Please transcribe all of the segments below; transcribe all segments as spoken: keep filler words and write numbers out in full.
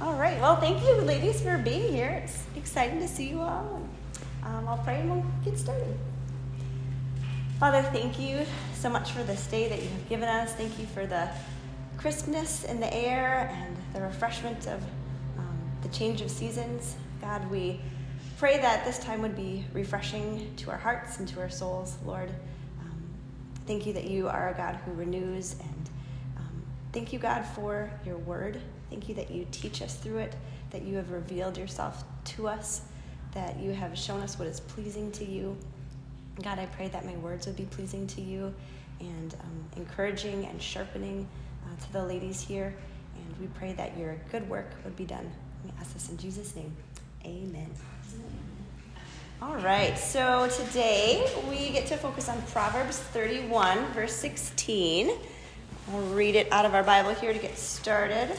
All right. Well, thank you, ladies, for being here. It's exciting to see you all. Um, I'll pray and we'll get started. Father, thank you so much for this day that you have given us. Thank you for the crispness in the air and the refreshment of um, the change of seasons. God, we pray that this time would be refreshing to our hearts and to our souls, Lord. Um, thank you that you are a God who renews, and um, thank you, God, for your word. Thank you that you teach us through it, that you have revealed yourself to us, that you have shown us what is pleasing to you. God, I pray that my words would be pleasing to you and um, encouraging and sharpening uh, to the ladies here. And we pray that your good work would be done. We ask this in Jesus' name. Amen. All right, so today we get to focus on Proverbs thirty-one, verse sixteen. I'll read it out of our Bible here to get started.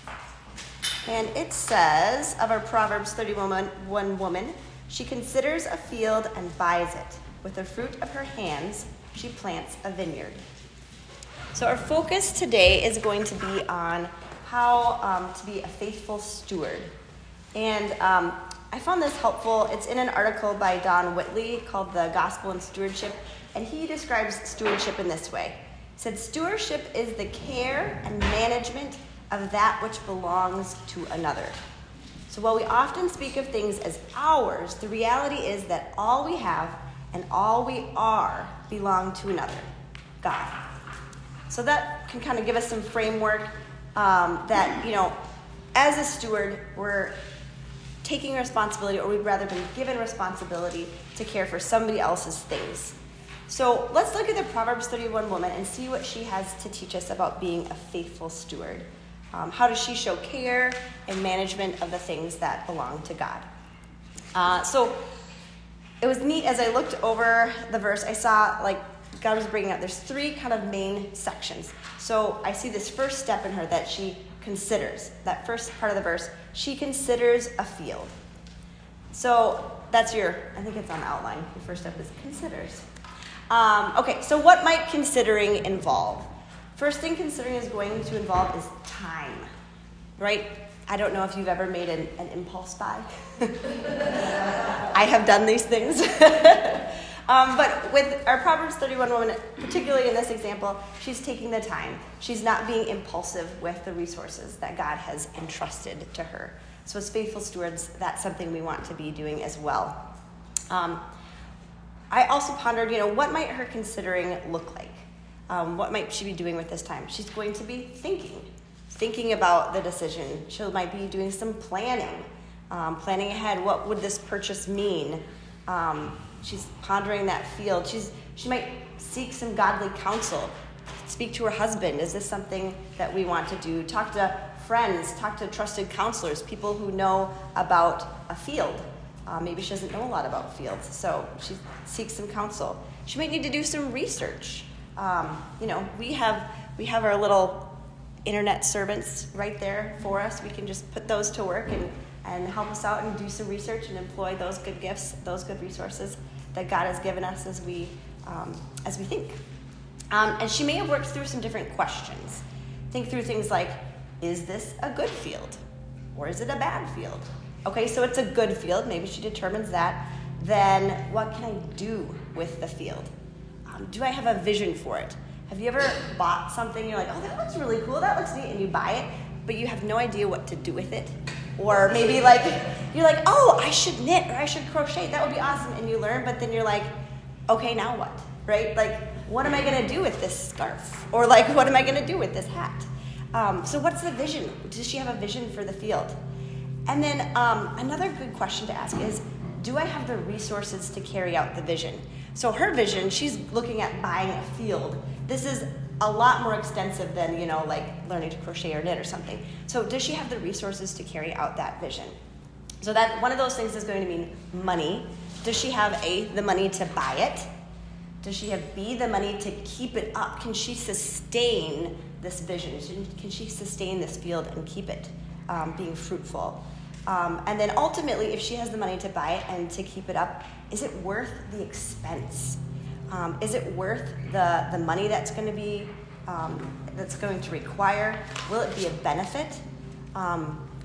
And it says of our Proverbs thirty-one woman, she considers a field and buys it. With the fruit of her hands, she plants a vineyard. So our focus today is going to be on how um, to be a faithful steward. And um, I found this helpful. It's in an article by Don Whitley called The Gospel and Stewardship, and he describes stewardship in this way. He said, stewardship is the care and management of that which belongs to another. So while we often speak of things as ours, the reality is that all we have and all we are belong to another, God. So that can kind of give us some framework um, that, you know, as a steward, we're taking responsibility, or we'd rather been given responsibility to care for somebody else's things. So let's look at the Proverbs thirty-one woman and see what she has to teach us about being a faithful steward. Um, how does she show care and management of the things that belong to God? Uh, so it was neat as I looked over the verse, I saw like God was bringing up, there's three kind of main sections. So I see this first step in her that she considers. That first part of the verse, she considers a field. So that's your, I think it's on the outline. The first step is considers. Um, okay, so what might considering involve? First thing considering is going to involve is time, right? I don't know if you've ever made an, an impulse buy. I have done these things. um, but with our Proverbs thirty-one woman, particularly in this example, she's taking the time. She's not being impulsive with the resources that God has entrusted to her. So as faithful stewards, that's something we want to be doing as well. Um, I also pondered, you know, what might her considering look like? Um, what might she be doing with this time? She's going to be thinking, thinking about the decision. She might be doing some planning, um, planning ahead. What would this purchase mean? Um, she's pondering that field. She's she might seek some godly counsel, speak to her husband. Is this something that we want to do? Talk to friends, talk to trusted counselors, people who know about a field. Uh, maybe she doesn't know a lot about fields, so she seeks some counsel. She might need to do some research. Um, you know, we have we have our little internet servants right there for us. We can just put those to work and, and help us out and do some research and employ those good gifts, those good resources that God has given us as we um, as we think. Um, and she may have worked through some different questions. Think through things like, is this a good field? Or is it a bad field? Okay, so it's a good field. Maybe she determines that. Then what can I do with the field? Um, do I have a vision for it? Have you ever bought something, you're like, oh, that looks really cool, that looks neat, and you buy it, but you have no idea what to do with it? Or maybe like, you're like, oh, I should knit or I should crochet, that would be awesome, and you learn, but then you're like, okay, now what, right? Like, what am I gonna do with this scarf? Or like, what am I gonna do with this hat? Um, so what's the vision? Does she have a vision for the field? And then um, another good question to ask is, do I have the resources to carry out the vision? So her vision, she's looking at buying a field. This is a lot more extensive than, you know, like learning to crochet or knit or something. So does she have the resources to carry out that vision? So that one of those things is going to mean money. Does she have A, the money to buy it? Does she have B, the money to keep it up? Can she sustain this vision? Can she sustain this field and keep it um, being fruitful? Um, and then ultimately, if she has the money to buy it and to keep it up, is it worth the expense? Um, is it worth the, the money that's going to be um, that's going to require? Will it be a benefit? Um,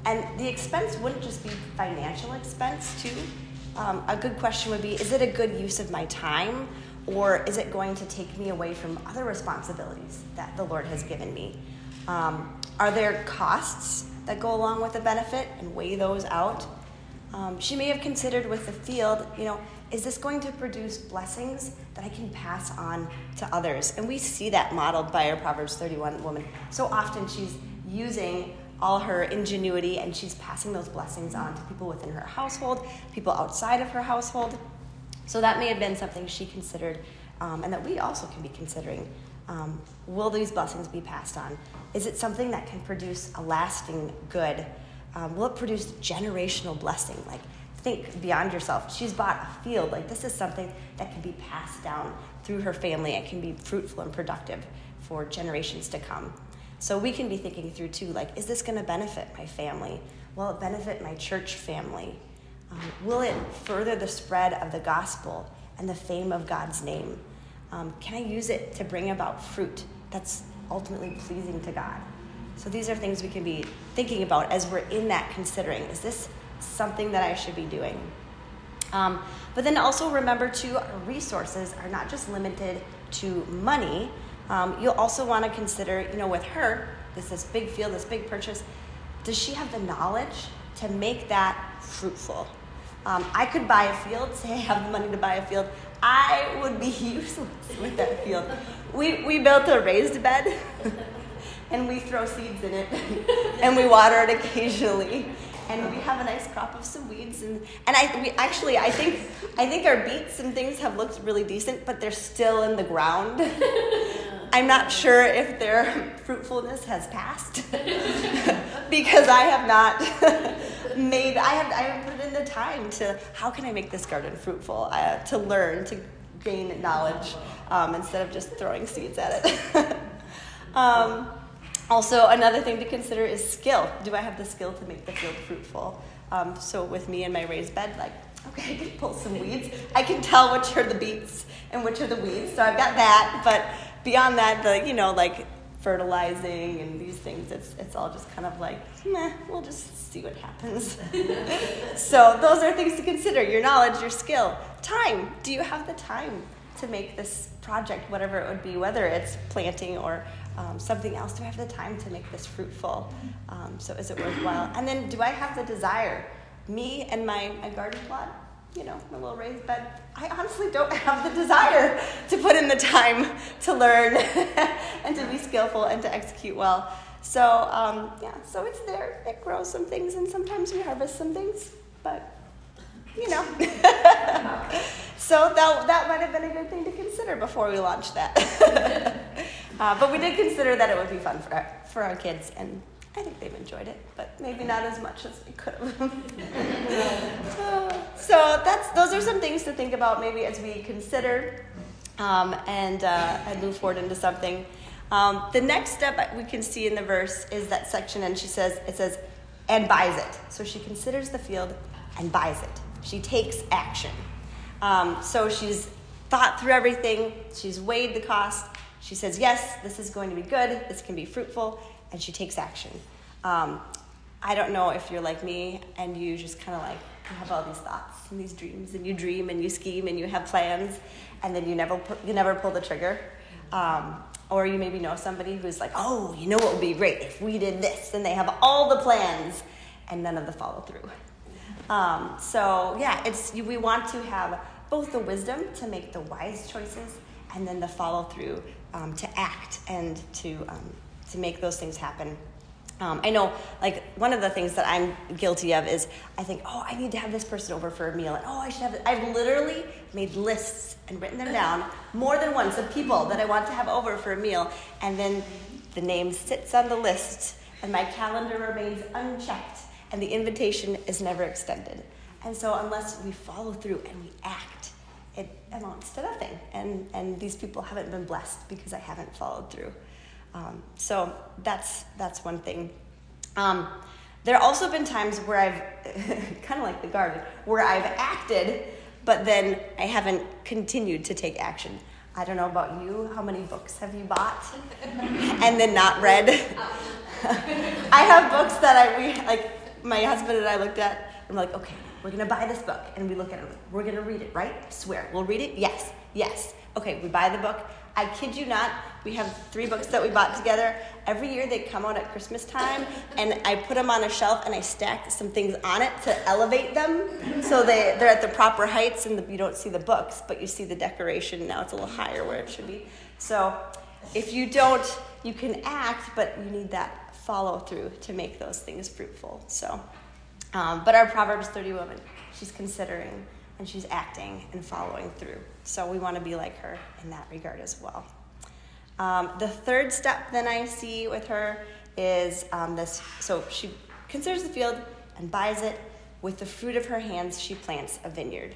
And the expense wouldn't just be financial expense too. Um, a good question would be, is it a good use of my time, or is it going to take me away from other responsibilities that the Lord has given me? Um, are there costs that go along with the benefit, and weigh those out? Um, she may have considered with the field, you know, is this going to produce blessings that I can pass on to others? And we see that modeled by our Proverbs thirty-one woman. So often she's using all her ingenuity and she's passing those blessings on to people within her household, people outside of her household. So that may have been something she considered, um, and that we also can be considering. Um, will these blessings be passed on? Is it something that can produce a lasting good? Um, will it produce generational blessing? Like, think beyond yourself. She's bought a field. Like, this is something that can be passed down through her family and can be fruitful and productive for generations to come. So we can be thinking through too, like, is this going to benefit my family? Will it benefit my church family? Um, will it further the spread of the gospel and the fame of God's name? Um, can I use it to bring about fruit that's ultimately pleasing to God? So these are things we can be thinking about as we're in that considering. Is this something that I should be doing? Um, but then also remember too, our resources are not just limited to money. Um, you'll also want to consider, you know, with her, this this big field, this big purchase, does she have the knowledge to make that fruitful? Um, I could buy a field, say I have the money to buy a field. I would be useless with that field. We we built a raised bed, and we throw seeds in it, and we water it occasionally, and we have a nice crop of some weeds. And, and I we actually I think I think our beets and things have looked really decent, but they're still in the ground. I'm not sure if their fruitfulness has passed because I have not made, I have, I have put in the time to, how can I make this garden fruitful? Uh, to learn, to gain knowledge, um, instead of just throwing seeds at it. um, also, another thing to consider is skill. Do I have the skill to make the field fruitful? Um, so with me and my raised bed, like, okay, I can pull some weeds. I can tell which are the beets and which are the weeds, so I've got that, but beyond that, the, you know, like fertilizing and these things, it's it's all just kind of like, meh, we'll just see what happens. So those are things to consider: your knowledge, your skill, time. Do you have the time to make this project, whatever it would be, whether it's planting or um, something else? Do I have the time to make this fruitful? Um, so is it worthwhile? And then, do I have the desire? Me and my, my garden plot, you know, my little raised bed, I honestly don't have the desire to put in the time to learn and to be skillful and to execute well. So, um, yeah, so it's there. It grows some things, and sometimes we harvest some things, but, you know. So that, that might have been a good thing to consider before we launched that. uh, but we did consider that it would be fun for our, for our kids, and I think they've enjoyed it, but maybe not as much as we could have. So that's those are some things to think about maybe as we consider um, and, uh, and move forward into something. Um, the next step we can see in the verse is that section, and she says, it says, and buys it. So she considers the field and buys it. She takes action. Um, so she's thought through everything. She's weighed the cost. She says, yes, this is going to be good. This can be fruitful. And she takes action. Um, I don't know if you're like me and you just kind of like, you have all these thoughts and these dreams, and you dream and you scheme and you have plans, and then you never you never pull the trigger. Um, or you maybe know somebody who's like, oh, you know what would be great if we did this, and they have all the plans and none of the follow through. Um, so yeah, it's we want to have both the wisdom to make the wise choices and then the follow through um, to act and to um, to make those things happen. Um, I know, like, one of the things that I'm guilty of is I think, oh, I need to have this person over for a meal. And, oh, I should have this. I've literally made lists and written them down more than once of people that I want to have over for a meal. And then the name sits on the list, and my calendar remains unchecked, and the invitation is never extended. And so unless we follow through and we act, it amounts to nothing. And, and these people haven't been blessed because I haven't followed through. Um, so that's that's one thing. Um, there have also been times where I've, kind of like the garden, where I've acted, but then I haven't continued to take action. I don't know about you. How many books have you bought and then not read? I have books that I we like. my husband and I looked at, and we're like, okay, we're going to buy this book. And we look at it, we're going to read it, right? I swear. We'll read it? Yes, yes. Okay, we buy the book. I kid you not, we have three books that we bought together. Every year they come out at Christmas time, and I put them on a shelf, and I stack some things on it to elevate them so they, they're at the proper heights, and the, you don't see the books, but you see the decoration. Now it's a little higher where it should be. So if you don't, you can act, but you need that follow through to make those things fruitful. So, um, but our Proverbs thirty woman, she's considering, and she's acting and following through. So we want to be like her in that regard as well. Um, the third step then I see with her is um, this. So she considers the field and buys it. With the fruit of her hands, she plants a vineyard.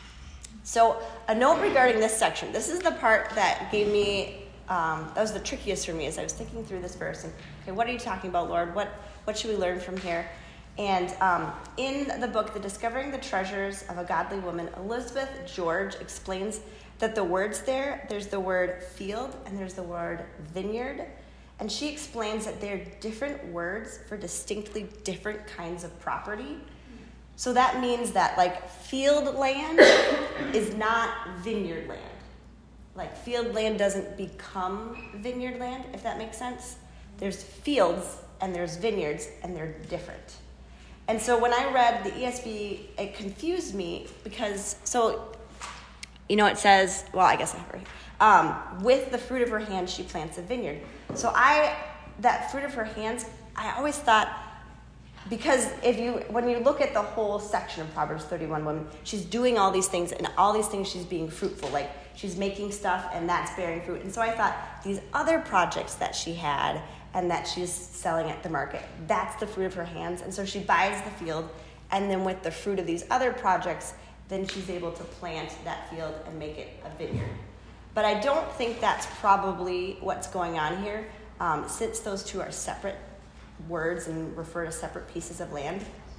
So a note regarding this section. This is the part that gave me, um, that was the trickiest for me as I was thinking through this verse. And, okay, what are you talking about, Lord? What, what should we learn from here? And um, in the book, The Discovering the Treasures of a Godly Woman, Elizabeth George explains that the words there, there's the word field and there's the word vineyard. And she explains that they're different words for distinctly different kinds of property. So that means that, like, field land is not vineyard land. Like, field land doesn't become vineyard land, if that makes sense. There's fields and there's vineyards, and they're different. And so when I read the E S V, it confused me because, so, you know, it says, well, I guess I have it right. Um, with the fruit of her hands, she plants a vineyard. So I, that fruit of her hands, I always thought, because if you, when you look at the whole section of Proverbs thirty-one women, she's doing all these things, and all these things she's being fruitful. Like, she's making stuff, and that's bearing fruit. And so I thought, these other projects that she had, and that she's selling at the market, that's the fruit of her hands. And so she buys the field, and then with the fruit of these other projects, then she's able to plant that field and make it a vineyard. But I don't think that's probably what's going on here, um, since those two are separate words and refer to separate pieces of land.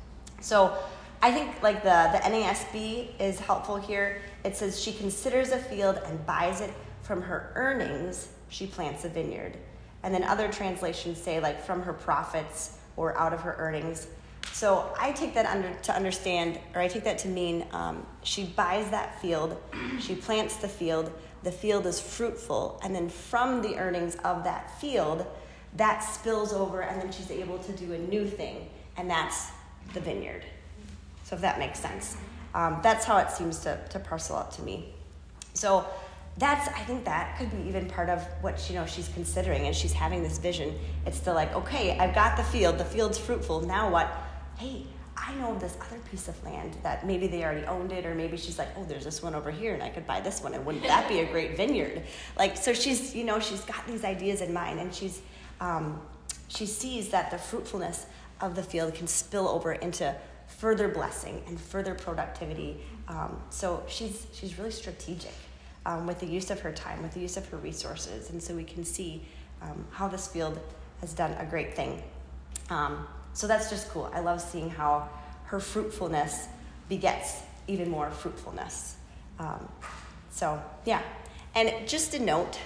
So I think like the, the N A S B is helpful here. It says she considers a field and buys it. From her earnings, she plants a vineyard. And then other translations say like from her profits or out of her earnings. So I take that under to understand, or I take that to mean um, she buys that field, she plants the field, the field is fruitful, and then from the earnings of that field, that spills over, and then she's able to do a new thing, and that's the vineyard. So if that makes sense. Um, that's how it seems to, to parcel out to me. So that's, I think that could be even part of what, you know, she's considering, and she's having this vision. It's the like, okay, I've got the field, the field's fruitful, now what? Hey, I know this other piece of land that maybe they already owned it, or maybe she's like, oh, there's this one over here, and I could buy this one, and wouldn't that be a great vineyard? Like, so she's, you know, she's got these ideas in mind, and she's, um, she sees that the fruitfulness of the field can spill over into further blessing and further productivity. Um, so she's she's really strategic um, with the use of her time, with the use of her resources, and so we can see um, how this field has done a great thing. Um, so that's just cool. I love seeing how her fruitfulness begets even more fruitfulness. Um, so yeah, and just a note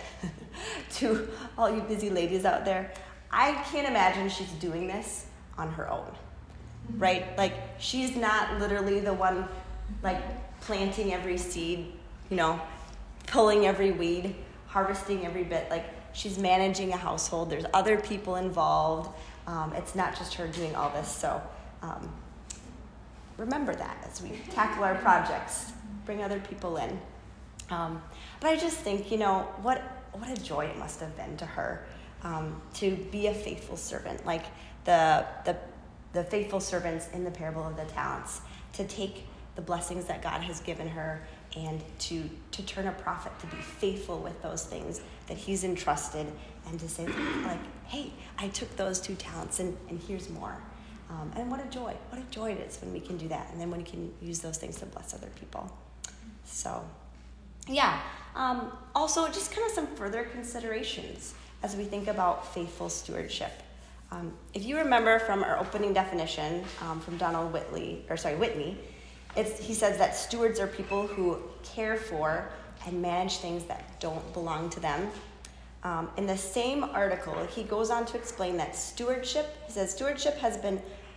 to all you busy ladies out there, I can't imagine she's doing this on her own. Right? Like, she's not literally the one, like, planting every seed, you know, pulling every weed, harvesting every bit. Like, she's managing a household. There's other people involved. Um, it's not just her doing all this. So um, remember that as we tackle our projects. Bring other people in. Um, but I just think, you know, what what a joy it must have been to her um, to be a faithful servant. Like, the the the faithful servants in the parable of the talents, to take the blessings that God has given her and to to turn a profit, to be faithful with those things that he's entrusted, and to say, like, hey, I took those two talents and, and here's more. Um, and what a joy. What a joy it is when we can do that, and then when we can use those things to bless other people. So, yeah. Um, also, just kind of some further considerations as we think about faithful stewardship. Um, if you remember from our opening definition um, from Donald Whitley, or sorry, Whitney, it's, he says that stewards are people who care for and manage things that don't belong to them. Um, in the same article, he goes on to explain that stewardship, he says, stewardship has been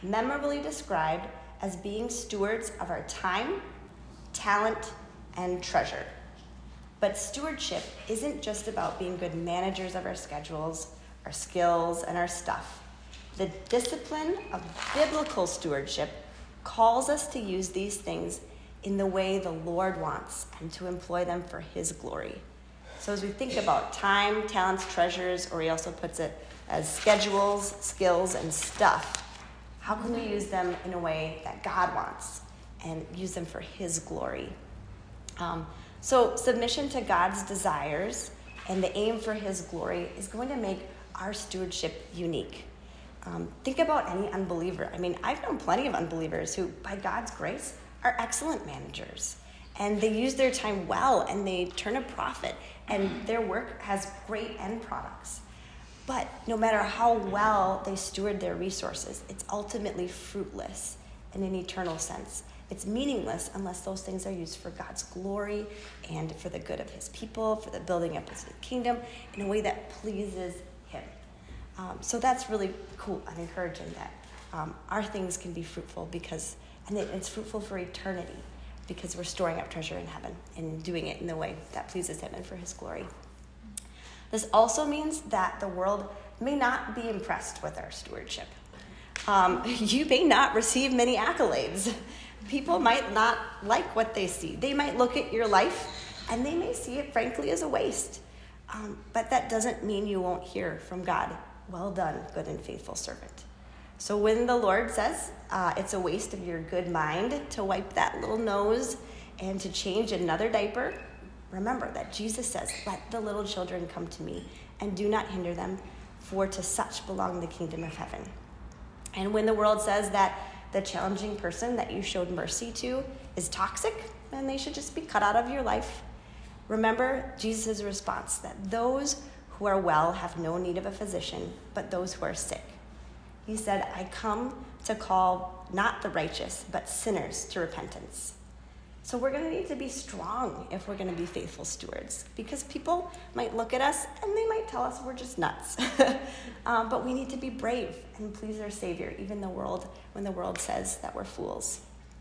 memorably described as being stewards of our time, talent, and treasure. But stewardship isn't just about being good managers of our schedules, our skills, and our stuff. The discipline of biblical stewardship calls us to use these things in the way the Lord wants and to employ them for his glory. So as we think about time, talents, treasures, or he also puts it as schedules, skills, and stuff, how can we use them in a way that God wants and use them for his glory? Um, so submission to God's desires and the aim for his glory is going to make our stewardship unique. Um, think about any unbeliever. I mean, I've known plenty of unbelievers who, by God's grace, are excellent managers. And they use their time well, and they turn a profit, and their work has great end products. But no matter how well they steward their resources, it's ultimately fruitless in an eternal sense. It's meaningless unless those things are used for God's glory and for the good of his people, for the building up of his kingdom in a way that pleases him. Um, so that's really cool and encouraging that um, our things can be fruitful because, and it's fruitful for eternity because we're storing up treasure in heaven and doing it in the way that pleases him and for his glory. This also means that the world may not be impressed with our stewardship. Um, you may not receive many accolades. People might not like what they see. They might look at your life and they may see it, frankly, as a waste. Um, but that doesn't mean you won't hear from God. Well done, good and faithful servant. So when the Lord says uh, it's a waste of your good mind to wipe that little nose and to change another diaper, remember that Jesus says, let the little children come to me and do not hinder them, for to such belong the kingdom of heaven. And when the world says that the challenging person that you showed mercy to is toxic and they should just be cut out of your life, remember Jesus' response that those who are well have no need of a physician, but those who are sick. He said, I come to call not the righteous, but sinners to repentance. So we're going to need to be strong if we're going to be faithful stewards, because people might look at us and they might tell us we're just nuts. um, but we need to be brave and please our Savior, even the world when the world says that we're fools.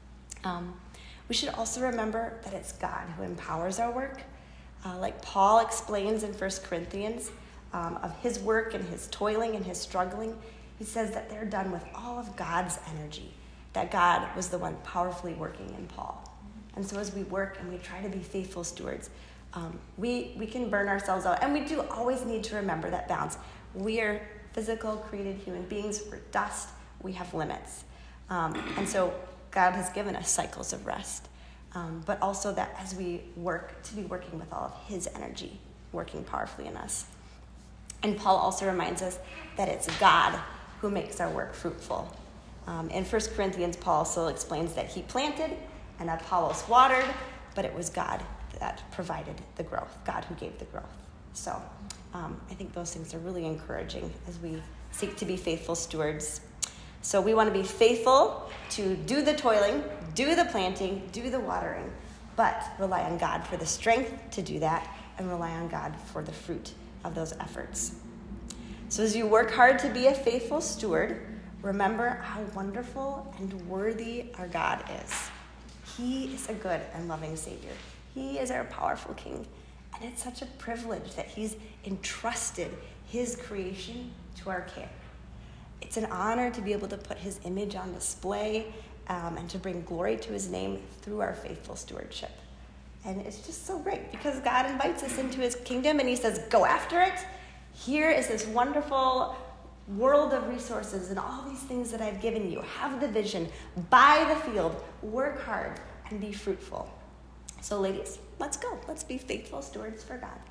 Um, we should also remember that it's God who empowers our work. Uh, like Paul explains in First Corinthians um, of his work and his toiling and his struggling, he says that they're done with all of God's energy, that God was the one powerfully working in Paul. And so as we work and we try to be faithful stewards, um, we, we can burn ourselves out. And we do always need to remember that balance. We are physical, created human beings. We're dust. We have limits. Um, and so God has given us cycles of rest. Um, but also that as we work, to be working with all of his energy, working powerfully in us. And Paul also reminds us that it's God who makes our work fruitful. Um, in First Corinthians, Paul also explains that he planted and Apollos watered, but it was God that provided the growth, God who gave the growth. So um, I think those things are really encouraging as we seek to be faithful stewards. So we want to be faithful to do the toiling, do the planting, do the watering, but rely on God for the strength to do that and rely on God for the fruit of those efforts. So as you work hard to be a faithful steward, remember how wonderful and worthy our God is. He is a good and loving Savior. He is our powerful King. And it's such a privilege that he's entrusted his creation to our care. It's an honor to be able to put his image on display um, and to bring glory to his name through our faithful stewardship. And it's just so great because God invites us into his kingdom and he says, go after it. Here is this wonderful world of resources and all these things that I've given you. Have the vision, buy the field, work hard, and be fruitful. So ladies, let's go. Let's be faithful stewards for God.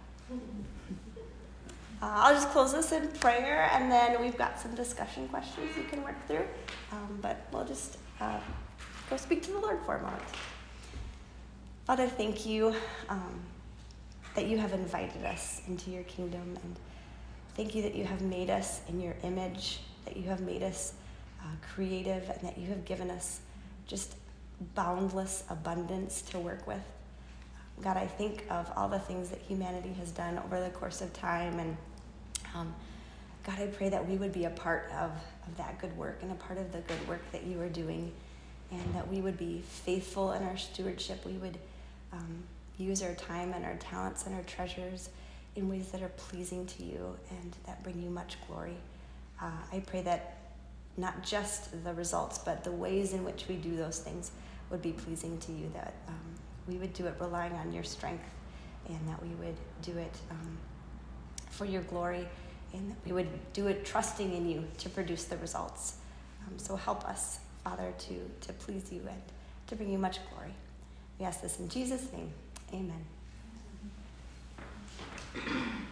Uh, I'll just close this in prayer, and then we've got some discussion questions you can work through. Um, but we'll just uh, go speak to the Lord for a moment. Father, thank you um, that you have invited us into your kingdom, and thank you that you have made us in your image, that you have made us uh, creative, and that you have given us just boundless abundance to work with. God, I think of all the things that humanity has done over the course of time, and um, God, I pray that we would be a part of, of that good work and a part of the good work that you are doing, and that we would be faithful in our stewardship. We would um, use our time and our talents and our treasures in ways that are pleasing to you and that bring you much glory. Uh, I pray that not just the results, but the ways in which we do those things would be pleasing to you, that um, we would do it relying on your strength, and that we would do it um, for your glory, and that we would do it trusting in you to produce the results. Um, so help us, Father, to, to please you and to bring you much glory. We ask this in Jesus' name. Amen.